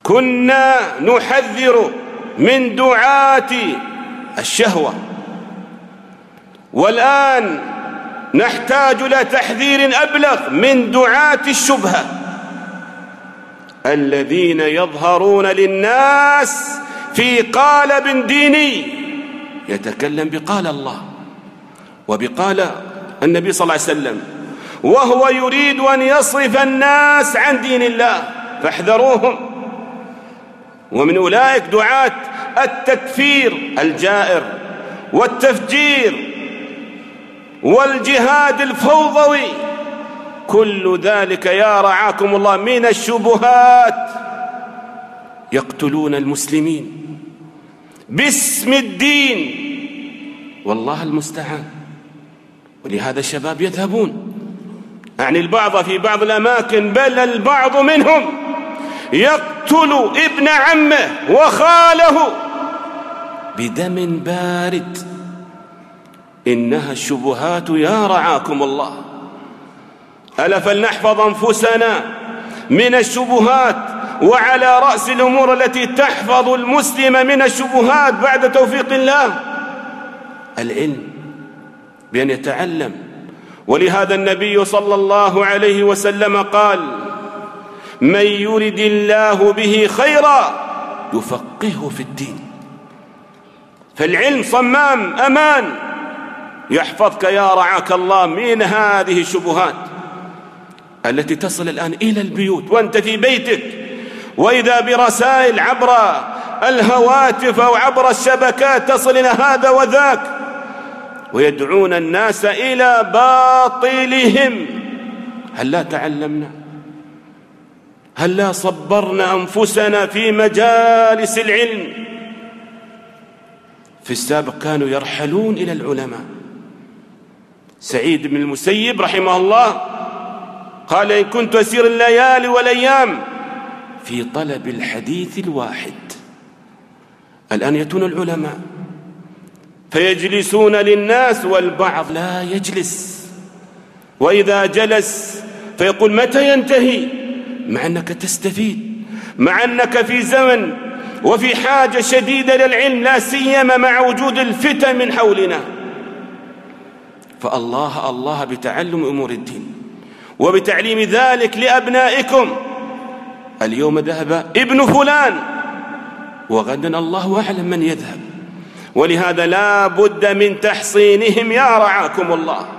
كنا نحذر من دعاة الشهوة، والآن نحتاج إلى تحذير أبلغ من دعاة الشبهة الذين يظهرون للناس في قالب ديني يتكلم بقال الله وبقال النبي صلى الله عليه وسلم، وهو يريد أن يصرف الناس عن دين الله، فاحذروهم. ومن أولئك دعاة التكفير الجائر والتفجير والجهاد الفوضوي، كل ذلك يا رعاكم الله من الشبهات. يقتلون المسلمين باسم الدين، والله المستعان. ولهذا الشباب يذهبون، يعني البعض في بعض الأماكن، بل البعض منهم يقتل ابن عمه وخاله بدم بارد. إنها الشبهات يا رعاكم الله. ألا فلنحفظ أنفسنا من الشبهات، وعلى رأس الأمور التي تحفظ المسلم من الشبهات بعد توفيق الله العلم، بأن يتعلم. ولهذا النبي صلى الله عليه وسلم قال: من يرد الله به خيرا يفقهه في الدين. فالعلم صمام أمان يحفظك يا رعاك الله من هذه الشبهات التي تصل الآن إلى البيوت وأنت في بيتك، وإذا برسائل عبر الهواتف أو عبر الشبكات تصل إلى هذا وذاك، ويدعون الناس إلى باطلهم. هل لا تعلمنا؟ هل لا صبرنا أنفسنا في مجالس العلم؟ في السابق كانوا يرحلون إلى العلماء. سعيد بن المسيب رحمه الله قال: إن كنت أسير الليالي والأيام في طلب الحديث الواحد. الآن يأتون العلماء فيجلسون للناس والبعض لا يجلس، وإذا جلس فيقول: متى ينتهي؟ مع أنك تستفيد، مع أنك في زمن وفي حاجة شديدة للعلم، لا سيما مع وجود الفتن من حولنا. فالله الله بتعلم أمور الدين وبتعليم ذلك لأبنائكم. اليوم ذهب ابن فلان، وغدا الله أعلم من يذهب، ولهذا لا بد من تحصينهم يا رعاكم الله.